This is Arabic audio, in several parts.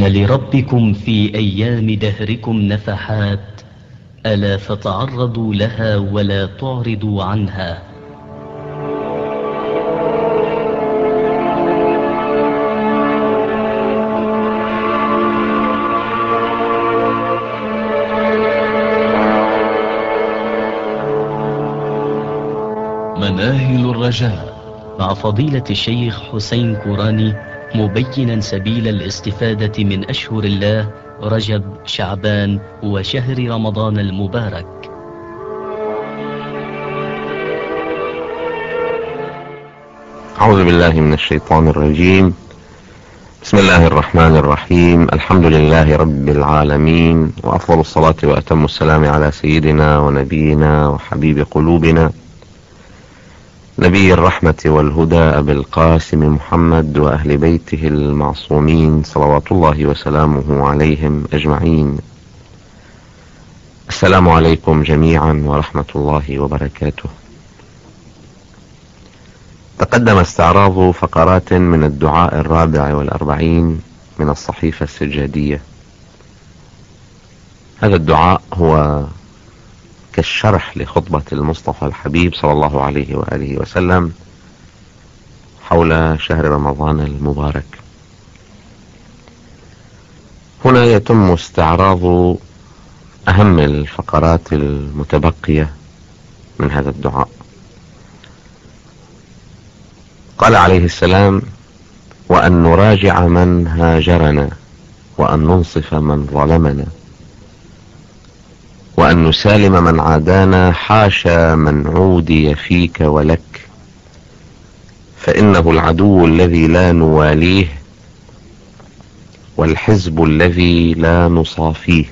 إن لربكم في أيام دهركم نفحات، ألا فتعرضوا لها ولا تعرضوا عنها. مناهل الرجاء مع فضيلة الشيخ حسين كوراني، مبينا سبيل الاستفادة من أشهر الله رجب شعبان وشهر رمضان المبارك. أعوذ بالله من الشيطان الرجيم. بسم الله الرحمن الرحيم. الحمد لله رب العالمين، وأفضل الصلاة وأتم السلام على سيدنا ونبينا وحبيب قلوبنا نبي الرحمة والهدى أبي القاسم محمد وأهل بيته المعصومين صلوات الله وسلامه عليهم أجمعين. السلام عليكم جميعا ورحمة الله وبركاته. تقدم استعراض فقرات من الدعاء 44 من الصحيفة السجادية. هذا الدعاء هو كالشرح لخطبة المصطفى الحبيب صلى الله عليه وآله وسلم حول شهر رمضان المبارك. هنا يتم استعراض أهم الفقرات المتبقية من هذا الدعاء. قال عليه السلام: وأن نراجع من هاجرنا، وأن ننصف من ظلمنا، وأن نسالم من عادانا، حاشا من عودي فيك ولك، فإنه العدو الذي لا نواليه، والحزب الذي لا نصافيه.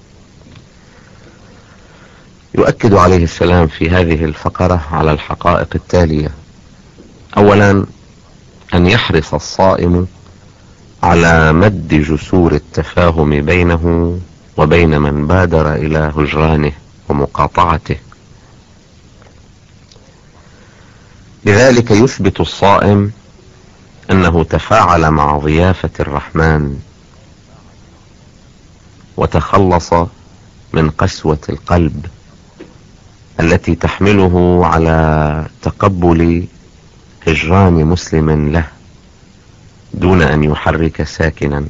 يؤكد عليه السلام في هذه الفقرة على الحقائق التالية: أولا، أن يحرص الصائم على مد جسور التفاهم بينه وبين من بادر إلى هجرانه ومقاطعته. لذلك يثبت الصائم أنه تفاعل مع ضيافة الرحمن، وتخلص من قسوة القلب التي تحمله على تقبل هجران مسلم له دون أن يحرك ساكنا.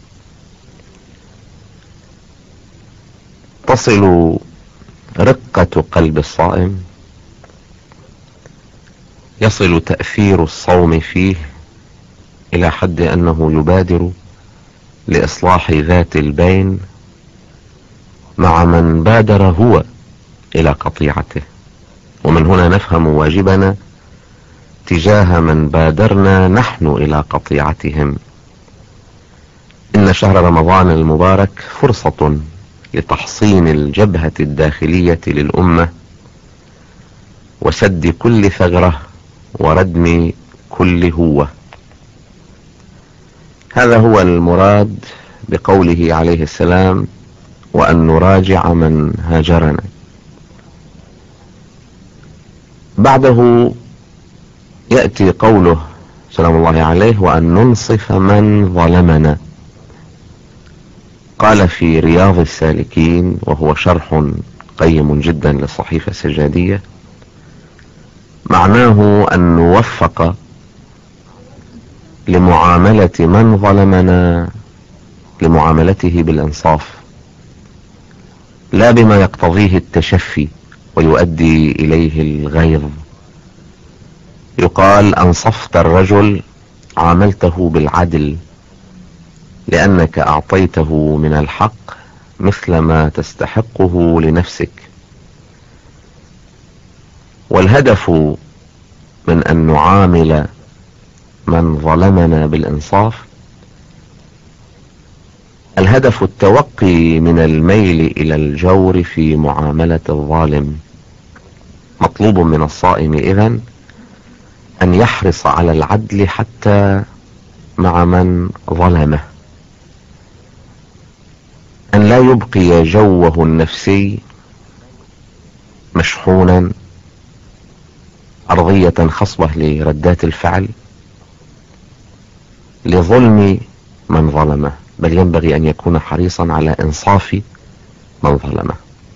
تصل رقة قلب الصائم، يصل تأثير الصوم فيه إلى حد أنه يبادر لإصلاح ذات البين مع من بادر هو إلى قطيعته. ومن هنا نفهم واجبنا تجاه من بادرنا نحن إلى قطيعتهم. إن شهر رمضان المبارك فرصة لتحصين الجبهة الداخلية للأمة، وسد كل ثغرة، وردم كل هوة. هذا هو المراد بقوله عليه السلام: وأن نراجع من هاجرنا. بعده يأتي قوله سلام الله عليه: وأن ننصف من ظلمنا. قال في رياض السالكين، وهو شرح قيم جدا للصحيفة السجادية: معناه أن نوفق لمعاملة من ظلمنا لمعاملته بالإنصاف، لا بما يقتضيه التشفي ويؤدي إليه الغيظ. يقال: أنصفت الرجل، عاملته بالعدل، لأنك أعطيته من الحق مثل ما تستحقه لنفسك. والهدف من أن نعامل من ظلمنا بالإنصاف، الهدف التوقي من الميل إلى الجور في معاملة الظالم. مطلوب من الصائم إذن أن يحرص على العدل حتى مع من ظلمه، أن لا يبقي جوه النفسي مشحونا، أرضية خصبة لردات الفعل، لظلم من ظلمه، بل ينبغي أن يكون حريصا على إنصاف من ظلمه.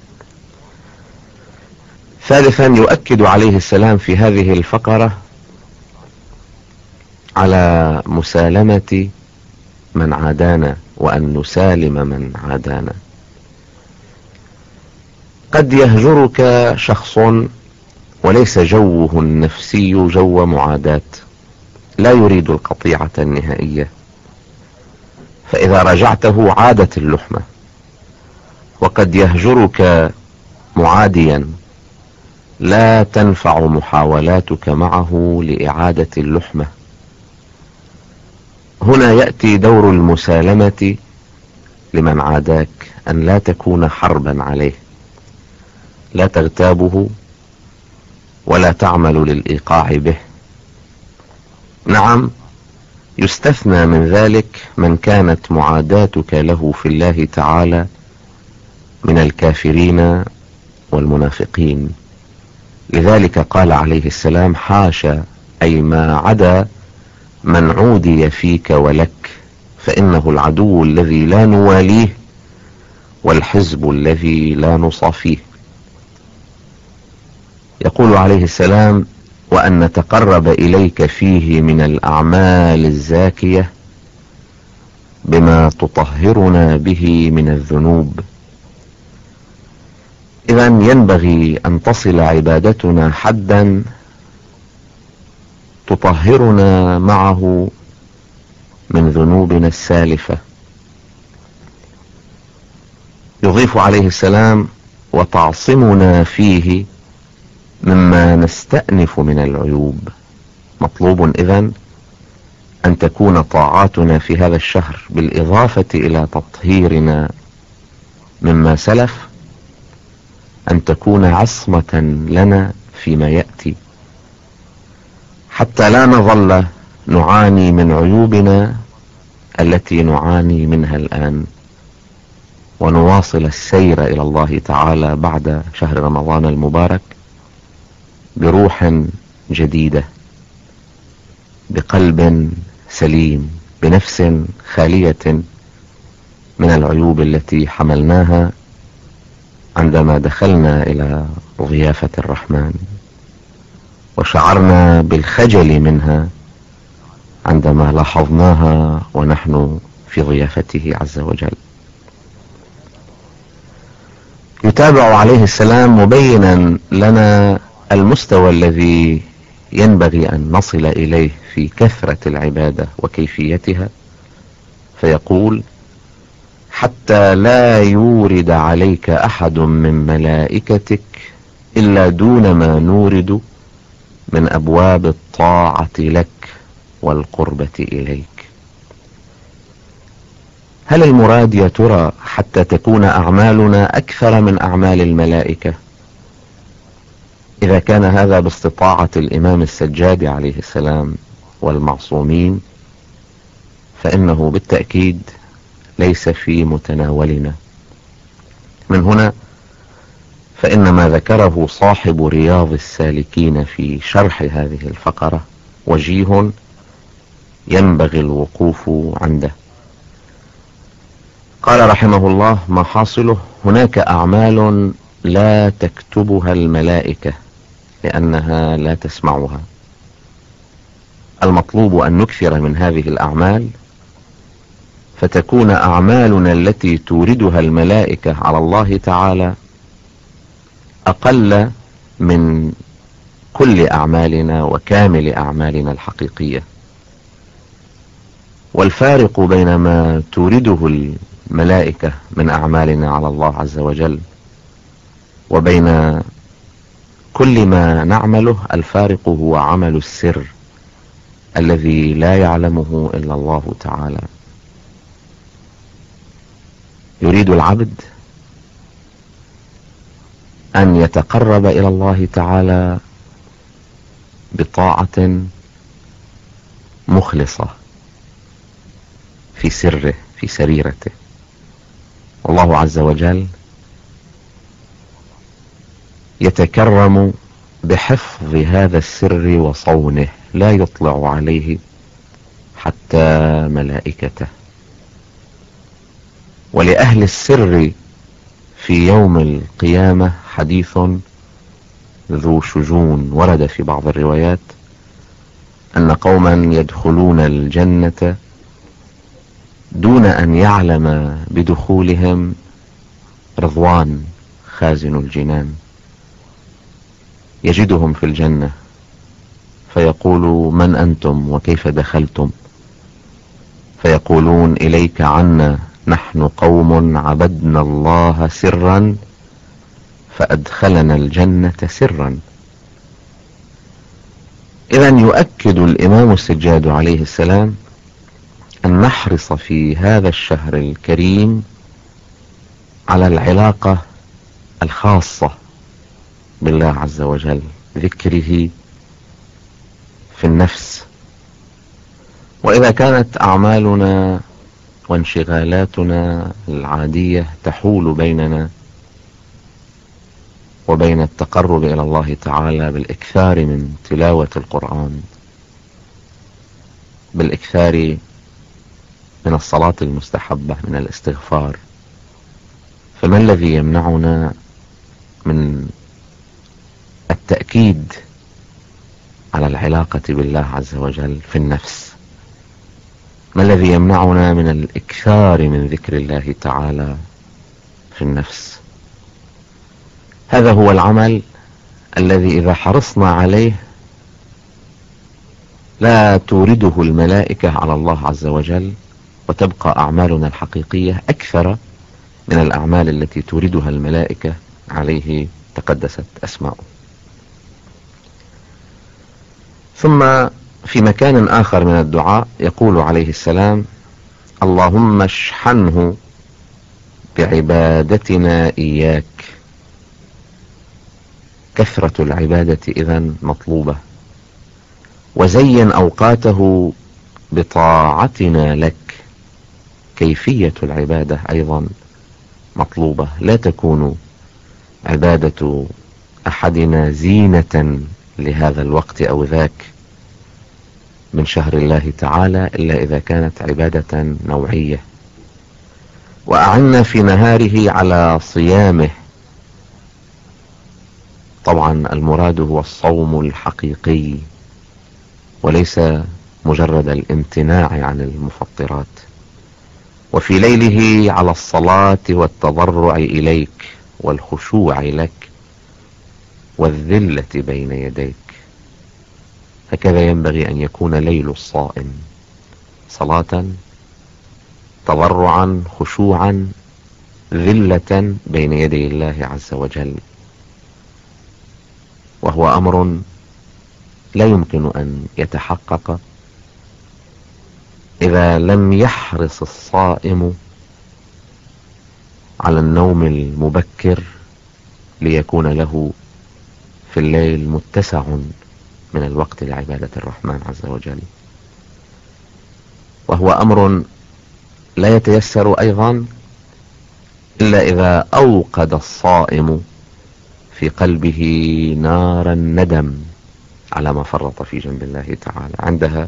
ثالثا، يؤكد عليه السلام في هذه الفقرة على مسالمة من عادانا، وأن نسالم من عادانا. قد يهجرك شخص وليس جوه النفسي جو معاداة، لا يريد القطيعة النهائية، فإذا رجعته عادت اللحمة. وقد يهجرك معاديا لا تنفع محاولاتك معه لإعادة اللحمة. هنا يأتي دور المسالمة لمن عاداك، أن لا تكون حربا عليه، لا تغتابه ولا تعمل للإيقاع به. نعم، يستثنى من ذلك من كانت معاداتك له في الله تعالى من الكافرين والمنافقين. لذلك قال عليه السلام: حاشا، أي ما عدا من عودي فيك ولك، فإنه العدو الذي لا نواليه والحزب الذي لا نصافيه. يقول عليه السلام: وأن نتقرب إليك فيه من الأعمال الزاكية بما تطهرنا به من الذنوب. إذن ينبغي أن تصل عبادتنا حدا تطهرنا معه من ذنوبنا السالفة. يضيف عليه السلام: وتعصمنا فيه مما نستأنف من العيوب. مطلوب إذن أن تكون طاعاتنا في هذا الشهر بالإضافة إلى تطهيرنا مما سلف، أن تكون عصمة لنا فيما يأتي، حتى لا نظل نعاني من عيوبنا التي نعاني منها الآن، ونواصل السير إلى الله تعالى بعد شهر رمضان المبارك بروح جديدة، بقلب سليم، بنفس خالية من العيوب التي حملناها عندما دخلنا إلى ضيافة الرحمن، وشعرنا بالخجل منها عندما لاحظناها ونحن في ضيافته عز وجل. يتابع عليه السلام مبينا لنا المستوى الذي ينبغي أن نصل إليه في كثرة العبادة وكيفيتها، فيقول: حتى لا يورد عليك أحد من ملائكتك إلا دون ما نورد من أبواب الطاعة لك والقربة إليك. هل المراد يا ترى حتى تكون أعمالنا أكثر من أعمال الملائكة؟ إذا كان هذا باستطاعة الإمام السجاد عليه السلام والمعصومين، فإنه بالتأكيد ليس في متناولنا. من هنا فإن ما ذكره صاحب رياض السالكين في شرح هذه الفقرة وجيه ينبغي الوقوف عنده. قال رحمه الله: ما حاصله؟ هناك أعمال لا تكتبها الملائكة لأنها لا تسمعها. المطلوب أن نكثر من هذه الأعمال، فتكون أعمالنا التي توردها الملائكة على الله تعالى أقل من كل أعمالنا وكامل أعمالنا الحقيقية. والفارق بين ما تورده الملائكة من أعمالنا على الله عز وجل وبين كل ما نعمله، الفارق هو عمل السر الذي لا يعلمه إلا الله تعالى. يريد العبد أن يتقرب إلى الله تعالى بطاعة مخلصة في سره في سريرته، والله عز وجل يتكرم بحفظ هذا السر وصونه، لا يطلع عليه حتى ملائكته. ولأهل السر في يوم القيامة حديث ذو شجون. ورد في بعض الروايات أن قوما يدخلون الجنة دون أن يعلم بدخولهم رضوان خازن الجنان، يجدهم في الجنة فيقول: من أنتم وكيف دخلتم؟ فيقولون: إليك عنا، نحن قوم عبدنا الله سرا فأدخلنا الجنة سرا. إذن يؤكد الإمام السجاد عليه السلام أن نحرص في هذا الشهر الكريم على العلاقة الخاصة بالله عز وجل، ذكره في النفس. وإذا كانت أعمالنا وانشغالاتنا العادية تحول بيننا وبين التقرب إلى الله تعالى بالإكثار من تلاوة القرآن، بالإكثار من الصلاة المستحبة، من الاستغفار، فما الذي يمنعنا من التأكيد على العلاقة بالله عز وجل في النفس؟ ما الذي يمنعنا من الإكثار من ذكر الله تعالى في النفس؟ هذا هو العمل الذي إذا حرصنا عليه لا تورده الملائكة على الله عز وجل، وتبقى أعمالنا الحقيقية أكثر من الأعمال التي توردها الملائكة عليه تقدست أسماؤه. ثم في مكان آخر من الدعاء يقول عليه السلام: اللهم اشحنه بعبادتنا إياك. كثرة العبادة إذن مطلوبة، وزين أوقاته بطاعتنا لك. كيفية العبادة أيضا مطلوبة، لا تكون عبادة أحدنا زينة لهذا الوقت أو ذاك من شهر الله تعالى إلا إذا كانت عبادة نوعية. وأعنا في نهاره على صيامه. طبعا المراد هو الصوم الحقيقي وليس مجرد الامتناع عن المفطرات. وفي ليله على الصلاة والتضرع إليك والخشوع لك والذلة بين يديك. هكذا ينبغي أن يكون ليل الصائم: صلاة، تضرعا، خشوعا، ذلة بين يدي الله عز وجل. وهو أمر لا يمكن أن يتحقق إذا لم يحرص الصائم على النوم المبكر ليكون له في الليل متسع من الوقت لعبادة الرحمن عز وجل. وهو أمر لا يتيسر أيضا إلا إذا أوقد الصائم في قلبه نار الندم على ما فرط في جنب الله تعالى. عندها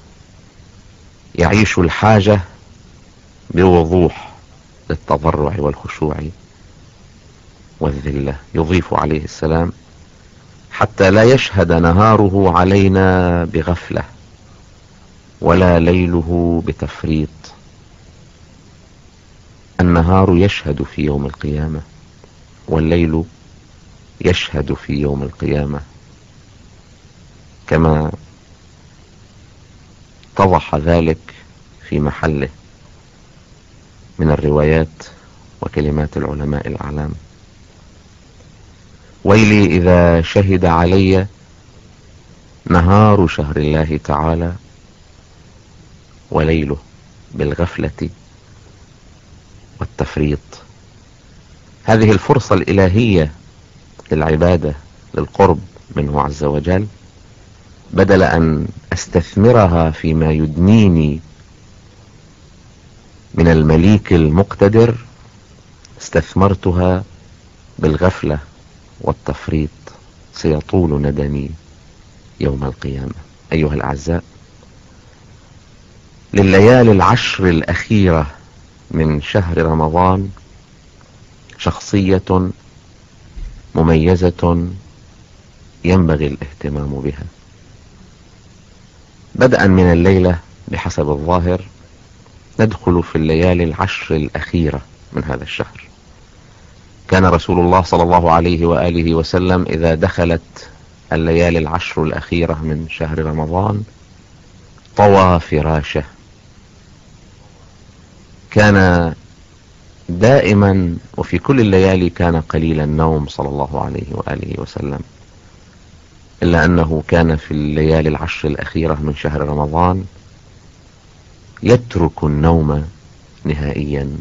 يعيش الحاجة بوضوح للتضرع والخشوع والذلة. يضيف عليه السلام: حتى لا يشهد نهاره علينا بغفلة ولا ليله بتفريط. النهار يشهد في يوم القيامة والليل يشهد في يوم القيامة، كما اتضح ذلك في محله من الروايات وكلمات العلماء الأعلام: ويلي إذا شهد علي نهار شهر الله تعالى وليله بالغفلة والتفريط. هذه الفرصة الإلهية للعبادة، للقرب منه عز وجل، بدل أن أستثمرها فيما يدنيني من المليك المقتدر استثمرتها بالغفلة والتفريط. سيطول ندمي يوم القيامة. أيها الأعزاء، لليالي العشر الأخيرة من شهر رمضان شخصية مميزة ينبغي الاهتمام بها. بدءا من الليلة بحسب الظاهر ندخل في الليالي العشر الأخيرة من هذا الشهر. كان رسول الله صلى الله عليه وآله وسلم إذا دخلت الليالي العشر الأخيرة من شهر رمضان طوى فراشه. كان دائما وفي كل الليالي كان قليل النوم صلى الله عليه وآله وسلم، إلا أنه كان في الليالي العشر الأخيرة من شهر رمضان يترك النوم نهائيا،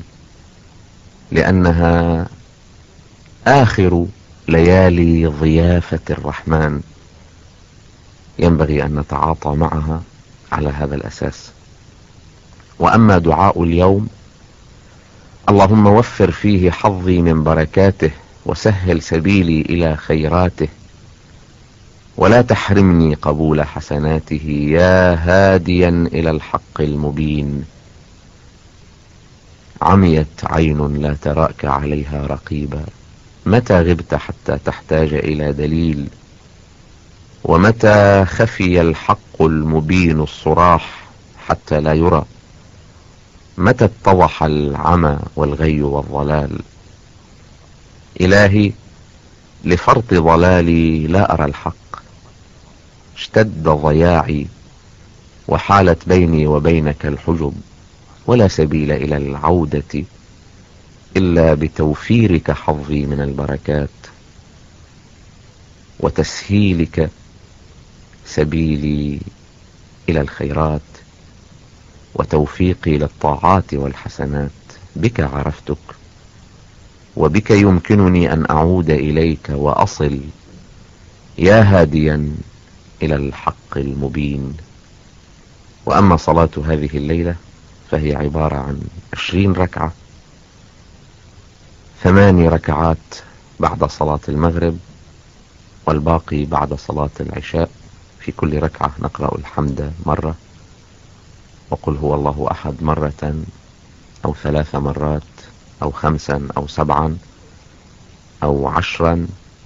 لأنها آخر ليالي ضيافة الرحمن، ينبغي أن نتعاطى معها على هذا الأساس. وأما دعاء اليوم: اللهم وفر فيه حظي من بركاته وسهل سبيلي إلى خيراته ولا تحرمني قبول حسناته يا هاديا إلى الحق المبين. عميت عين لا تراك عليها رقيبا، متى غبت حتى تحتاج إلى دليل، ومتى خفي الحق المبين الصراح حتى لا يرى، متى اتضح العمى والغي والضلال. إلهي لفرط ضلالي لا أرى الحق، اشتد ضياعي وحالت بيني وبينك الحجب، ولا سبيل إلى العودة إلا بتوفيرك حظي من البركات وتسهيلك سبيلي إلى الخيرات وتوفيقي للطاعات والحسنات. بك عرفتك وبك يمكنني أن أعود إليك وأصل يا هاديا إلى الحق المبين. وأما صلاة هذه الليلة فهي عبارة عن 20 ركعة، 8 ركعات بعد صلاة المغرب والباقي بعد صلاة العشاء. في كل ركعة نقرأ الحمد مرة، وقل هو الله أحد مرة أو 3 مرات أو 5 أو 7 أو 10.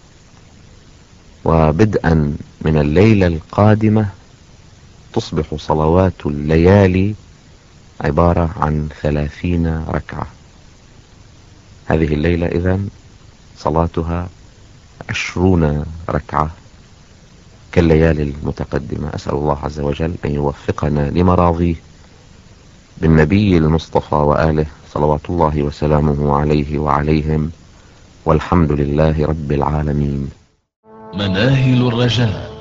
وبدءا من الليلة القادمة تصبح صلوات الليالي عبارة عن 30 ركعة. هذه الليلة إذن صلاتها 20 ركعة كالليالي المتقدمة. أسأل الله عز وجل أن يوفقنا لمراضيه بالنبي المصطفى وآله صلوات الله وسلامه عليه وعليهم، والحمد لله رب العالمين. مناهل الرجاء.